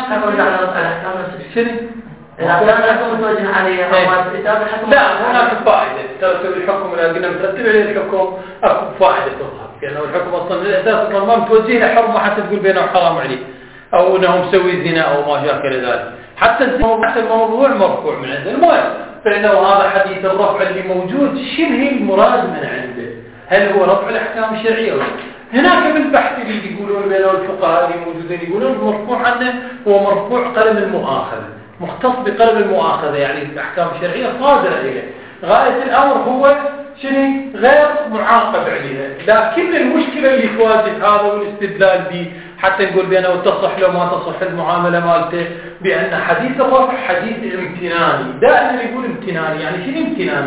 شنو؟ إذا كان الحكم متوجه عليه أو كتاب الحكم لا هناك فائدة ترتب الحكم، إذا قلنا مترتب عليه الحكم أكو فائدة تظهر، لأنه الحكم أصلا من الأساس أصلا ما متوجه لحرمه حتى تقول بينه حرام عليه أو أنه مسوي زنا أو ما شاكل ذلك، حتى حتى الموضوع مرفوع من عنده. المهم فإنه هذا حديث الرفع اللي موجود شنو هي المراد من عنده؟ هل هو رفع الأحكام الشرعية؟ هناك بالبحث اللي يقولون بينه الفقهاء اللي موجودين يقولون المرفوع عنه هو مرفوع قلم المؤاخذة، مختص بقلم المؤاخذة، يعني الأحكام الشرعية صادرة إليه، غاية الأمر هو شنو غير معاقب عليها. لكن المشكلة اللي تواجه هذا والاستدلال به حتى نقول بأنه تصح لو ما تصح المعاملة مالته، بأن حديث الرفع حديث امتناني، دائما يقول امتناني، يعني شنو امتناني؟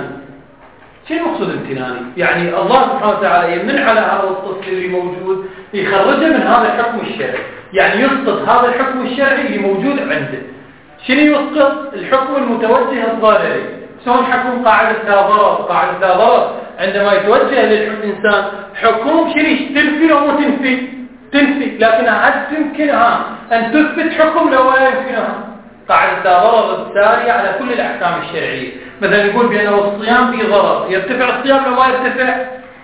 شنو المقصود امتناني؟ يعني الله سبحانه وتعالى يمن على هذا الطفل اللي موجود يخرجه من هذا الحكم الشرعي، يعني يسقط هذا الحكم الشرعي اللي موجود عنده. شنو يسقط؟ الحكم المتوجه الضرري، شلون حكم قاعدة لا ضرر، قاعدة لا ضرر عندما يتوجه للإنسان حكم شنو تنفي أو مو تنفي؟ تنفي، لكنها هل تمكنها أن تثبت حكم لو لا يمكنها؟ قاعدة لا ضرر السارية على كل الأحكام الشرعية، مثلا يقول بأنه الصيام فيه ضرر، يرتفع الصيام لو ما يرتفع؟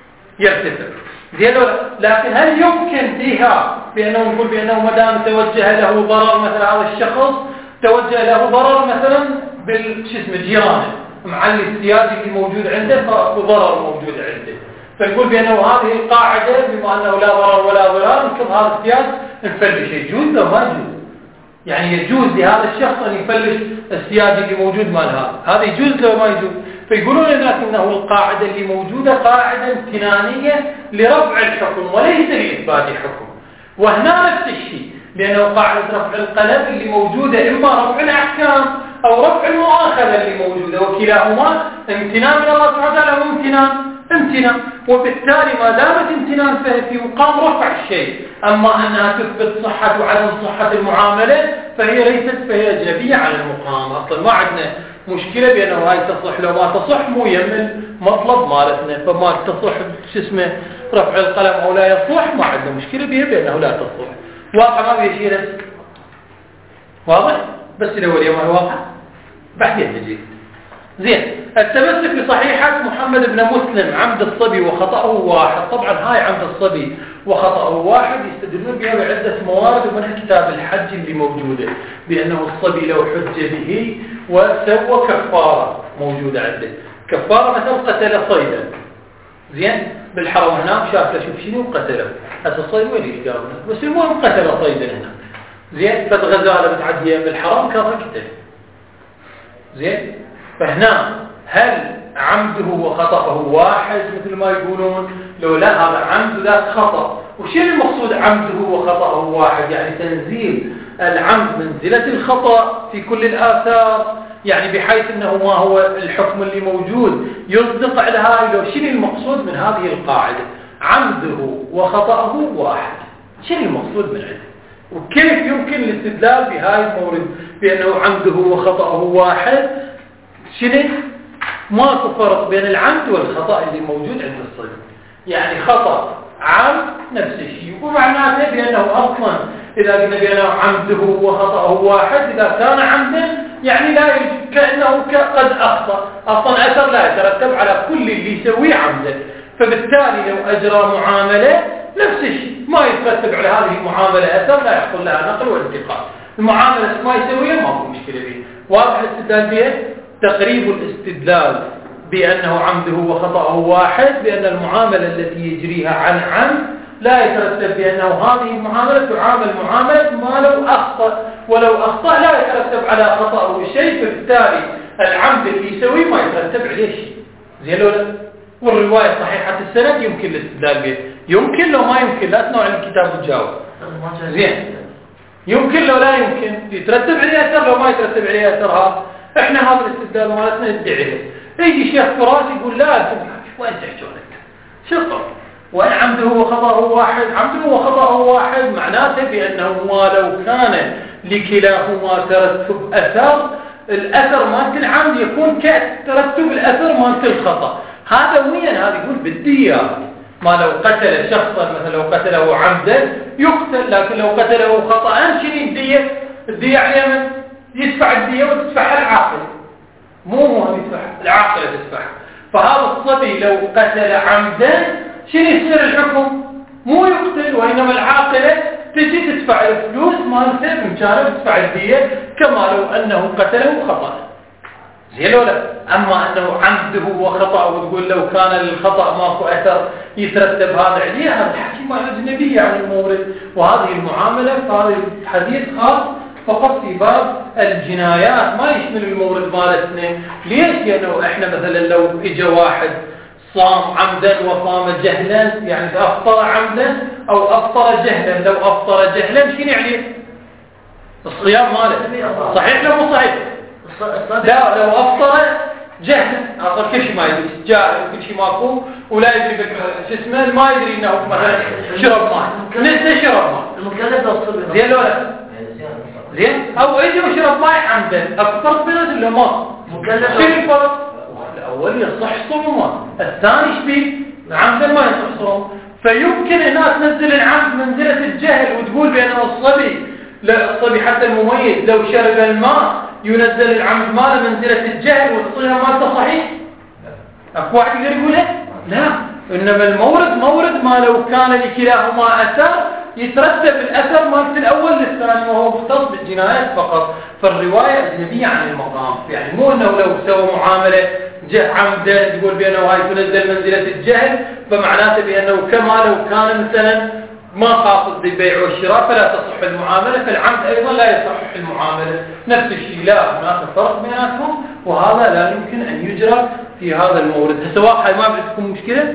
يرتفع. زين لكن هل يمكن فيها بأنه نقول بأنه ما دام توجه له ضرر مثلا هذا الشخص توجه له ضرر مثلا بالجسم جيرانه معلي السيادي اللي موجود عنده فضرر موجود عنده، فنقول بأنه هذه القاعدة بما أنه لا ضرر ولا ضرار نكتب هذا السياد نفلش، يجوز لو ما يجوز؟ يعني يجوز لهذا الشخص أن يفلش السيادي اللي موجود مال هذا، هذا يجوز لو ما يجوز؟ فيقولون لكنه القاعدة اللي موجودة قاعدة امتنانية لرفع الحكم وليس لإثبات الحكم. وهنا نفس الشيء، لأنه قاعدة رفع القلم اللي موجودة إما رفع الأحكام أو رفع المؤاخذة اللي موجودة، وكلاهما امتنان من الله سبحانه وتعالى وامتنان امتنان، وبالتالي ما دامت امتنان في مقام رفع الشيء، أما أنها تثبت صحة وعدم صحة المعاملة فهي ليست، فهي أجنبية على المقام. أصلا ما عندنا مشكلة بأنه هاي تصح لو ما تصح، مو يمن مطلب مالتنا، فما تصح شو اسمه رفع القلم أو لا يصح ما عندنا مشكلة بها بأنه لا تصح. واقع ما بيشير واضح، بس الأول يوم الواقع بعدين نجي. زين، التمسك بصحيحة محمد بن مسلم عمد الصبي وخطأه واحد. طبعا هاي عمد الصبي وخطأه واحد يستدلون بها بعدة موارد، ومنها كتاب الحج اللي موجودة بأنه الصبي لو حج به وسوى كفارة موجودة عنده، كفارة مثلا قتل صيدا زين بالحرم هناك شاف له شوف شنو قتله، هذا الصيد وين يلقاه؟ بس المهم قتل صيدا هنا زين، فالغزالة متعدية بالحرم كان قتل زين. فهنا هل عمده وخطأه واحد مثل ما يقولون؟ لو لا، هذا عمد ذات خطأ. وشيء المقصود عمده وخطأه واحد؟ يعني تنزيل العمد منزلة الخطأ في كل الآثار، يعني بحيث أنه ما هو الحكم اللي موجود يصدق على هاي. لو شيء المقصود من هذه القاعدة عمده وخطأه واحد شنو المقصود من عنده؟ وكيف يمكن الاستدلال بهاي المورد بأنه عمده وخطأه واحد؟ شنو؟ ماكو فرق بين العمد والخطأ اللي موجود عند الصدق. يعني خطأ عمد نفس الشيء، ومعناته بأنه أصلا إذا قلنا بأنه عمده وخطأه واحد، إذا كان عمدا يعني لا يجب كأنه قد أخطأ، أصلا أثر لا يترتب على كل اللي يسويه عمدا، فبالتالي لو أجرى معاملة نفس الشيء ما يترتب على هذه المعاملة أثر، لا يحصل لها نقل وانتقال. المعاملة ما يسويها ما في مشكلة به. واضح الاستدلال بها؟ تقريب الاستدلال بأنه عمده وخطأه واحد، بأن المعاملة التي يجريها عن عمد لا يترتب بأنه هذه المعاملة تعامل معاملة ما لو أخطأ، ولو أخطأ لا يترتب على خطأه شيء، فبالتالي العمد اللي يسويه ما يترتب عليه شيء. زين لو لا؟ والرواية صحيحة السند يمكن الاستدلال به، يمكن لو ما يمكن لا تنوع الكتاب وتجاوب. زين يمكن لو لا يمكن يترتب عليه أثر، لو ما يترتب عليه أثرها احنا هذا الاستدلال مالتنا ندعيه. يجي شيخ فراس يقول لا وين تحجونك شطر، وإن عمده وخطأه واحد، عمده وخطأه واحد معناته بأنه ما لو كان لكلاهما ترتب أثر، الأثر مالت العمد يكون كترتب الأثر مالت الخطأ. هذا وين؟ هذا يقول بالدية، ما لو قتل شخصا مثلا لو قتله عمدا يقتل، لكن لو قتله خطأ شنو الدية؟ الدية عليه من يدفع الدية وتدفعها العاقل، مو هو يدفع، العاقل تدفع. فهذا الصبي لو قتل عمدا شنو يصير الحكم؟ مو يقتل، وإنما العاقلة تجي تدفع الفلوس مالته بإمكانه تدفع الدية كما لو أنه قتله خطأ. زين ولا؟ أما أنه عمده وخطأ وتقول لو كان الخطأ ماكو أثر يترتب هذا عليه، هذا الحكي مع الأجنبية عن المورد، وهذه المعاملة فهذا الحديث خاص فقط في باب الجنايات ما يشمل المورد مالتنا. ليش؟ لأنه إحنا مثلا لو إجا واحد صام عمدا وصام جهلا، يعني أفطر عمدا أو أفطر جهلا، لو أفطر جهلا شنو يعني؟ الصيام ماله صحيح لو مو صحيح؟ لا لو أفطر جهلا أفطر كل شيء ما يدري، جاهل كل شيء ماكو ولا يدري شو اسمه، ما يدري إنه مثلا شرب ماء نسى شرب ماء المكلف الصبي زين لو لا زين أو يجي وشرب ماء عمدا، أفطر بينات ولا ما؟ مكلف شنو الفرق؟ الأول يصح صومه، الثاني ايش فيه؟ عمدا ما يصح صوم. فيمكن هنا تنزل العمد منزلة الجهل وتقول بأنه الصبي لا الصبي حتى المميز لو شرب الماء ينزل العمد ماله منزلة الجهل والصيام مالته صحيح؟ أكو واحد يقدر يقوله؟ لا، إنما المورد مورد ما لو كان لكلاهما أثر يترتب الأثر مالت الأول للثاني، وهو مختص بالجنايات فقط. فالرواية أجنبية عن المقام، يعني مو أنه لو سوى معاملة عمدا تقول بأنه هاي تنزل منزلة الجهل، فمعناته بأنه كما لو كان مثلا ما قاصد بالبيع والشراء فلا تصح المعاملة، فالعمد أيضا لا يصح المعاملة نفس الشيء. لا، هناك فرق بيناتهم، وهذا لا يمكن أن يجرى في هذا المورد. هسه واضح ما بدكم مشكلة؟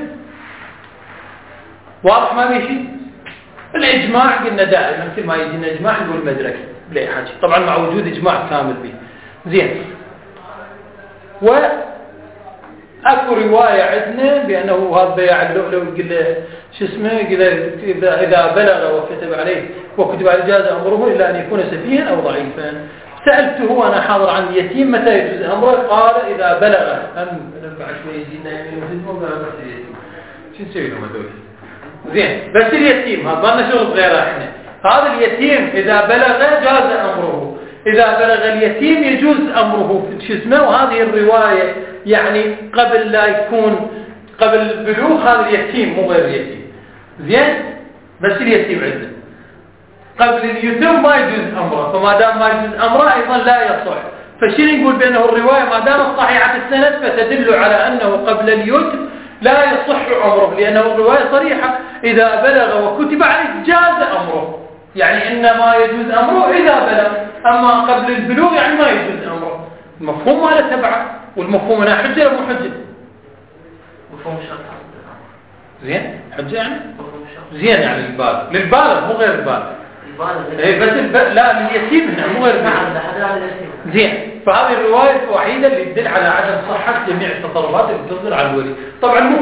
واضح ما بيشي؟ الإجماع قلنا دائما مثل ما يجينا إجماع نقول مدركة بلا حاجة، طبعا مع وجود إجماع كامل به. زين. و أكو رواية عندنا بأنه هذا بيع اللؤلؤ قل شو اسمه إذا إذا إذا بلغ وكتب عليه وكتب عليه جاز أمره إلا أن يكون سفيها أو ضعيفا. سألته أنا حاضر عن اليتيم متى يجوز أمره؟ قال إذا بلغ. أم بعد شوي يزيدنا يمين وزيد بس اليتيم شو نسوي لهم هذول؟ زين بس اليتيم هذا ما لنا شغل بغيره إحنا. هذا اليتيم إذا بلغ جاز أمره، إذا بلغ اليتيم يجوز أمره في شو اسمه. وهذه الرواية يعني قبل لا يكون قبل البلوغ هذا اليتيم مو غير اليتيم. زين بس اليتيم عندنا قبل اليتم ما يجوز أمره، فما دام ما يجوز أمره أيضا لا يصح. فشين نقول بأنه الرواية ما دامت صحيحة السند فتدل على أنه قبل اليتم لا يصح أمره، لأنه الرواية صريحة إذا بلغ وكتب عليه جاز أمره، يعني إنما يجوز أمره إذا بلغ، أما قبل البلوغ يعني ما يجوز أمره. المفهوم ما له تبعه، والمفهوم هنا حجة ولا مو حجة؟ مفهوم شرط. زين حجة يعني؟ زين يعني للبالغ، للبالغ مو غير البالغ. البالغ إيه بس الب... لا لليتيم هنا مو غير البالغ. زين فهذه الرواية الوحيدة اللي تدل على عدم صحة جميع التصرفات اللي تصدر على الولي. طبعا ممكن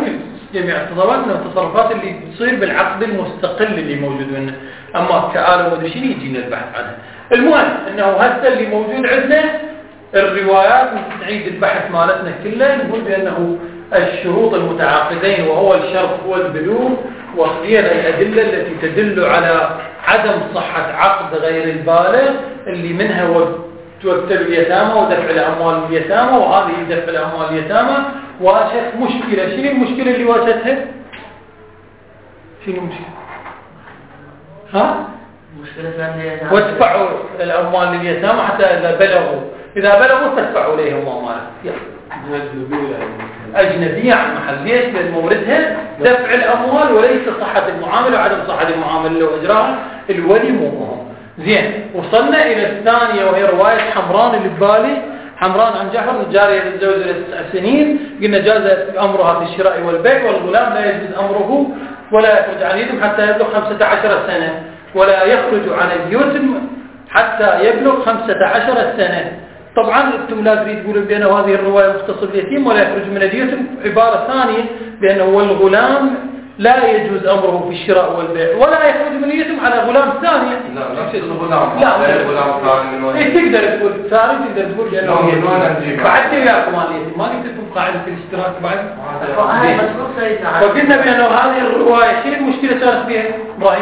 جميع التصرفات من التصرفات اللي تصير بالعقد المستقل اللي موجود منه. أما كآلة ومدري شنو يجينا البحث عنها. المهم أنه هذا اللي موجود عندنا الروايات نعيد البحث مالتنا كله نقول بأنه الشروط المتعاقدين وهو الشرط هو البلوغ، واخذين الأدلة التي تدل على عدم صحة عقد غير البالغ اللي منها وكتب اليتامى ودفع الأموال اليتامى، وهذه دفع الأموال اليتامى واجهت مشكلة. شنو المشكلة اللي واجهتها؟ شنو المشكلة؟ ها؟ مشكلة وادفعوا الأموال لليتامى حتى إذا بلغوا إذا بلغوا تدفعوا إليهم أموالهم. أجنبية عن محل. ليش؟ لأن موردها دفع الأموال وليس صحة المعاملة وعدم صحة المعاملة لو أجراها الولي مو مهم. زين، وصلنا إلى الثانية وهي رواية حمران اللي ببالي. حمران عن جعفر الجارية تتزوج لتسع سنين، قلنا جاز أمرها في الشراء والبيع، والغلام لا يجوز أمره ولا يخرج عن يتم حتى يبلغ خمسة عشر سنة، ولا يخرج عن اليتم حتى يبلغ خمسة عشر سنة. طبعا انتم لا تريد تقولوا بأنه هذه الرواية مختصة باليتيم ولا يخرج من اليتم. عبارة ثانية بأنه والغلام لا يجوز أمره في الشراء والبيع ولا يخرج من اليتم على غلام ثاني. لا نفس الغلام. لا غلام ثاني من وين؟ إيه تقدر تقول ثاني، تقدر تقول بأنه يتيم. بعد وياكم مال اليتيم ما نقدر تكون قاعدة في الاشتراك بعد. فقلنا بأنه هذه الرواية شنو المشكلة صارت فيها إبراهيم؟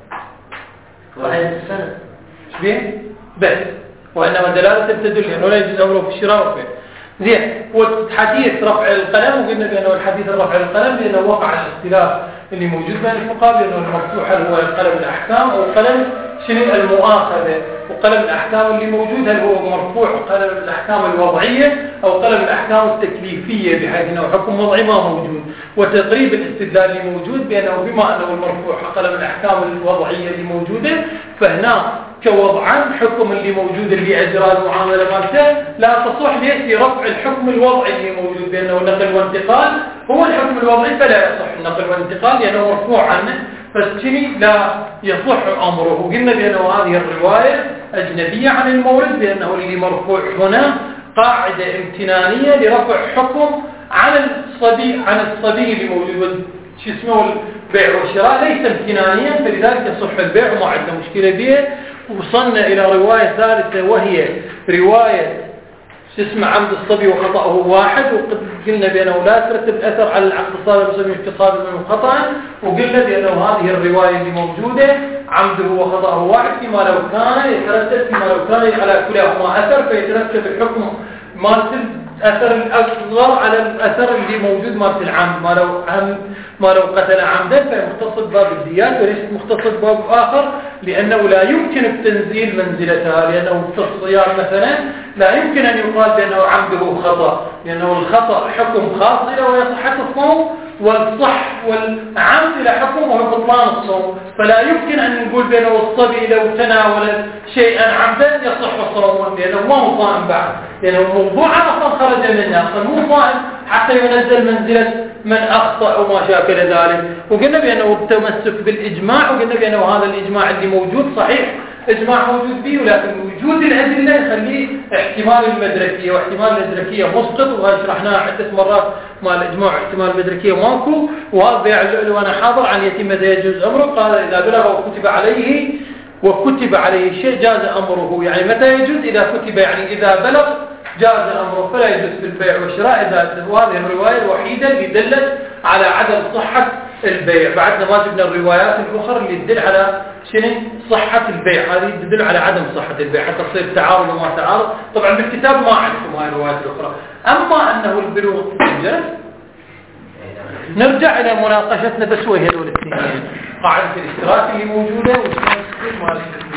رواية السنة. إيش بيه؟ بس. وإنما دلالة تدل أنه لا يجوز أمره في الشراء والبيع. زين، والحديث رفع القلم، وقلنا بأنه الحديث رفع القلم لأنه وقع الاختلاف اللي موجود بين الفقهاء بأنه المفتوح هل هو قلم الأحكام أو قلم شنو المؤاخذة، وقلم الأحكام اللي موجود هل هو مرفوع قلم الأحكام الوضعية أو قلم الأحكام التكليفية بحيث أنه حكم وضعي ما موجود. وتقريب الاستدلال اللي موجود بأنه بما أنه المرفوع قلم الأحكام الوضعية اللي موجودة، فهنا كوضعا حكم اللي موجود اللي أجرى المعاملة مالته لا تصح ليش لرفع الحكم الوضعي اللي موجود بأنه النقل والانتقال هو الحكم الوضعي، فلا يصح النقل والانتقال لأنه مرفوع عنه، فالشني لا يصح أمره. وقلنا بأنه هذه الرواية أجنبية عن المورد بأنه اللي مرفوع هنا قاعدة امتنانية لرفع حكم عن الصبي عن الصبي اللي موجود شو اسمه البيع والشراء ليس امتنانيا، فلذلك يصح البيع وما عندنا مشكلة به. وصلنا إلى رواية ثالثة وهي رواية اسمه عمد الصبي وخطأه واحد، وقد قلنا بأنه لا ترتب الأثر على العقد الصادر بسبب اقتصاد منه خطأ، وقلنا بأنه هذه الرواية اللي موجودة عمده وخطأه واحد فيما لو كان يترتب فيما لو كان على كلاهما أثر فيترتب الحكم مالت الأثر الأصغر على الأثر اللي موجود مالت العمد. ما لو عم ما لو قتل عمدا فمختص باب الديات وليس مختص باب آخر، لأنه لا يمكن التنزيل منزلتها، لأنه في الصيام مثلا لا يمكن أن يقال بأنه عمده خطأ، لأنه الخطأ حكم خاص إلى ويصح الصوم، والصح والعمد إلى حكم وهو بطلان الصوم، فلا يمكن أن نقول بأنه الصبي لو تناول شيئا عمدا يصح صومه لأنه ما هو صائم بعد، لأنه موضوع أصلا خرج منه أصلا مو صائم حتى ينزل منزلة من أخطأ وما شاكل ذلك. وقلنا بأنه التمسك بالإجماع، وقلنا بأنه هذا الإجماع اللي موجود صحيح إجماع موجود فيه، ولكن وجود الأدلة يخليه احتمال المدركية، واحتمال المدركية مسقط، وهذا شرحناه عدة مرات مع الإجماع احتمال المدركية ماكو. وهذا بيع اللؤلؤ وأنا حاضر عن يتيم متى يجوز أمره، قال إذا بلغ وكتب عليه وكتب عليه شيء جاز أمره، يعني متى يجوز إذا كتب، يعني إذا بلغ جاز أمره فلا يجوز في البيع والشراء إذا. وهذه الرواية الوحيدة اللي دلت على عدم صحة البيع. بعدنا ما جبنا الروايات الأخرى اللي تدل على شنو صحة البيع، هذه تدل على عدم صحة البيع حتى تصير تعارض وما تعارض. طبعا بالكتاب ما عندكم هاي الروايات الأخرى. أما أنه البلوغ جلس نرجع إلى مناقشتنا بس وهي هذول الاثنين، قاعدة الاشتراك اللي موجودة والشمس